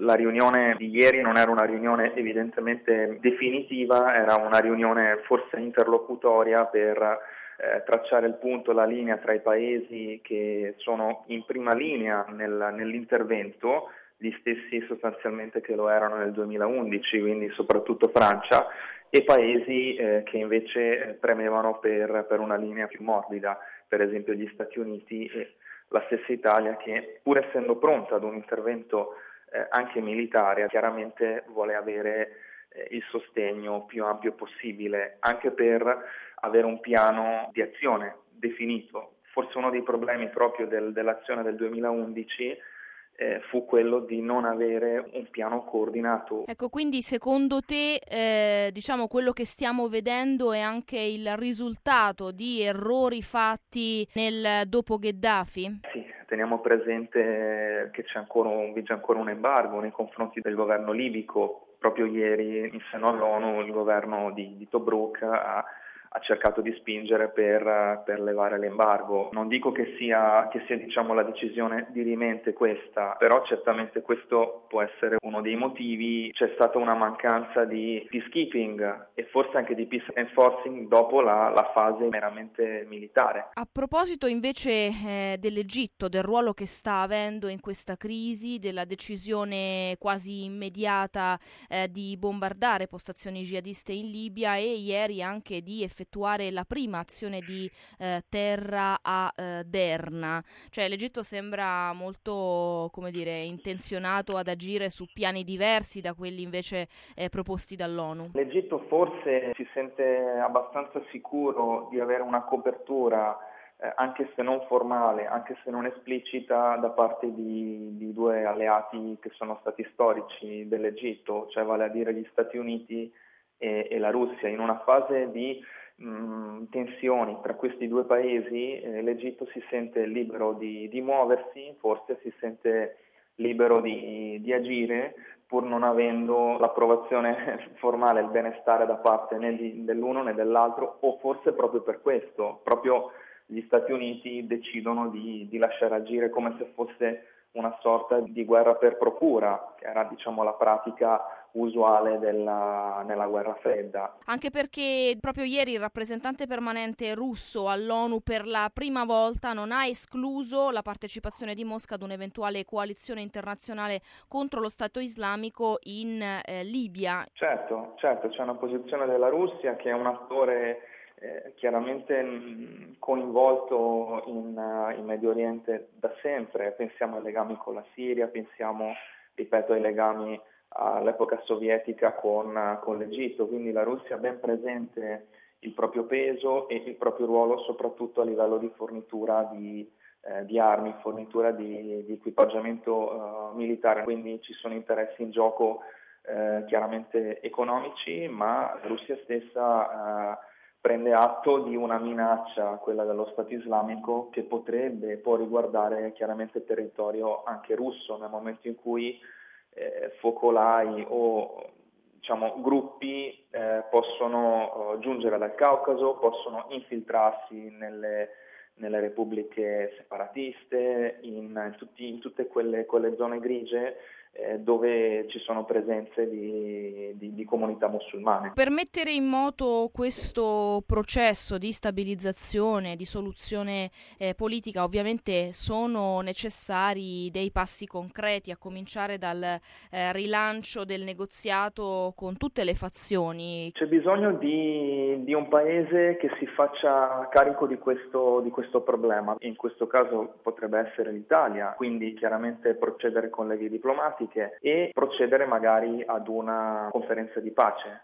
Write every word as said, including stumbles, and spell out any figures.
La riunione di ieri non era una riunione evidentemente definitiva, era una riunione forse interlocutoria per eh, tracciare il punto, la linea tra i paesi che sono in prima linea nel, nell'intervento, gli stessi sostanzialmente che lo erano nel duemilaundici, quindi soprattutto Francia, e paesi eh, che invece premevano per, per una linea più morbida, per esempio gli Stati Uniti e la stessa Italia, che pur essendo pronta ad un intervento eh, anche militare, chiaramente vuole avere eh, il sostegno più ampio possibile, anche per avere un piano di azione definito. Forse uno dei problemi proprio del, dell'azione del duemilaundici Eh, fu quello di non avere un piano coordinato. Ecco, quindi secondo te eh, diciamo quello che stiamo vedendo è anche il risultato di errori fatti nel dopo Gheddafi? Sì, teniamo presente che c'è ancora un, vige ancora un embargo nei confronti del governo libico. Proprio ieri in seno all'ONU il governo di, di Tobruk ha ha cercato di spingere per, per levare l'embargo. Non dico che sia, che sia diciamo, la decisione dirimente questa, però certamente questo può essere uno dei motivi. C'è stata una mancanza di peacekeeping e forse anche di peace enforcing dopo la, la fase meramente militare. A proposito invece eh, dell'Egitto, del ruolo che sta avendo in questa crisi, della decisione quasi immediata eh, di bombardare postazioni jihadiste in Libia e ieri anche di effettuare la prima azione di eh, terra a eh, Derna. Cioè l'Egitto sembra molto, come dire, intenzionato ad agire su piani diversi da quelli invece eh, proposti dall'ONU. L'Egitto forse si sente abbastanza sicuro di avere una copertura eh, anche se non formale, anche se non esplicita, da parte di, di due alleati che sono stati storici dell'Egitto, cioè vale a dire gli Stati Uniti e, e la Russia. In una fase di mh, tensioni tra questi due paesi, eh, l'Egitto si sente libero di, di muoversi, forse si sente libero di, di agire, pur non avendo l'approvazione formale e il benestare da parte né di, dell'uno né dell'altro, o forse proprio per questo, proprio gli Stati Uniti decidono di, di lasciare agire come se fosse una sorta di guerra per procura, che era diciamo la pratica usuale della, nella guerra fredda. Anche perché proprio ieri il rappresentante permanente russo all'ONU per la prima volta non ha escluso la partecipazione di Mosca ad un'eventuale coalizione internazionale contro lo Stato islamico in eh, Libia. Certo, certo, c'è una posizione della Russia che è un attore Eh, chiaramente mh, coinvolto in, uh, in Medio Oriente da sempre. Pensiamo ai legami con la Siria, pensiamo, ripeto, ai legami all'epoca sovietica con, uh, con l'Egitto, quindi la Russia ha ben presente il proprio peso e il proprio ruolo soprattutto a livello di fornitura di, eh, di armi, fornitura di, di equipaggiamento uh, militare, quindi ci sono interessi in gioco eh, chiaramente economici, ma la Russia stessa uh, prende atto di una minaccia, quella dello Stato islamico, che potrebbe poi riguardare chiaramente il territorio anche russo, nel momento in cui eh, focolai o diciamo, gruppi eh, possono eh, giungere dal Caucaso, possono infiltrarsi nelle, nelle repubbliche separatiste, in, in, tutti, in tutte quelle, quelle zone grigie Eh, dove ci sono presenze di, di, di comunità musulmane. Per mettere in moto questo processo di stabilizzazione, di soluzione eh, politica, ovviamente sono necessari dei passi concreti, a cominciare dal eh, rilancio del negoziato con tutte le fazioni. C'è bisogno di, di un paese che si faccia carico di questo, di questo problema. In questo caso potrebbe essere l'Italia, quindi chiaramente procedere con le vie diplomatiche e procedere magari ad una conferenza di pace.